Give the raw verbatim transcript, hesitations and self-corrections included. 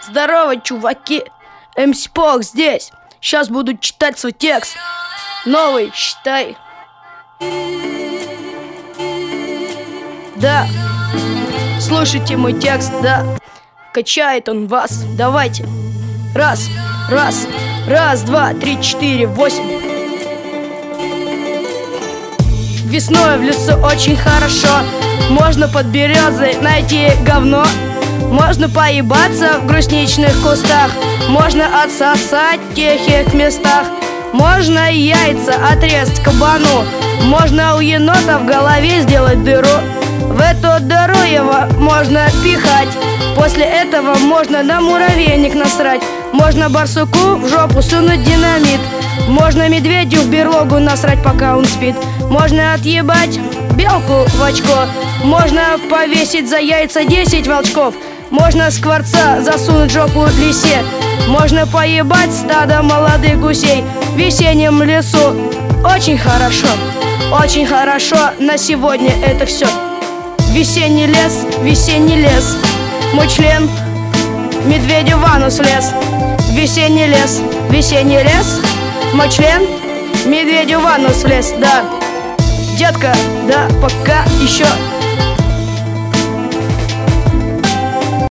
Здорово, чуваки! эм си Пох здесь. Сейчас буду читать свой текст. Новый, считай. Да, слушайте мой текст, да. Качает он вас. Давайте. Раз, раз, раз, два, три, четыре, восемь. Весной в лесу очень хорошо. Можно под березой найти говно. Можно поебаться в грустничных кустах. Можно отсосать в тихих местах. Можно яйца отрезать кабану. Можно у енота в голове сделать дыру. В эту дыру его можно пихать. После этого можно на муравейник насрать. Можно барсуку в жопу сунуть динамит. Можно медведю в берлогу насрать, пока он спит. Можно отъебать белку в очко. Можно повесить за яйца десять волчков. Можно скворца засунуть в жопу лисе. Можно поебать стадо молодых гусей в весеннем лесу. Очень хорошо, очень хорошо. На сегодня это все. Весенний лес, весенний лес. Мой член медведю в анус влез. Весенний лес, весенний лес. Мой член медведю в анус влез, да. Детка, да, пока еще.